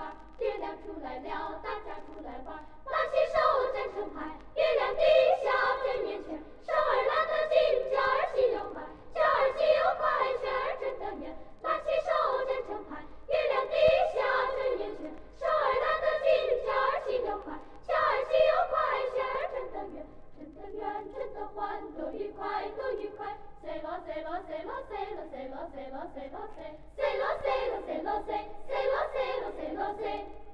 花，月亮出来了，大家出来玩，拉起手站成排，月亮底下圆圆圈，手儿拉得紧，脚儿细又快，脚儿细又快，圈儿真得圆，拉起手站成排，月亮底下圆圆圈，手儿拉得紧，脚儿细又快，脚儿细又快，圈儿真得圆，真得圆，真得欢，多愉快，多愉快。say lo say lo say lo say lo say lo say lo say lo say say lo say lo say lo say say lo say lo say lo say